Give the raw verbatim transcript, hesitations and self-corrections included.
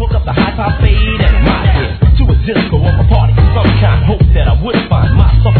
hook up the high top fade and my head to a disco of a party of some kind. Hope that I would find my soul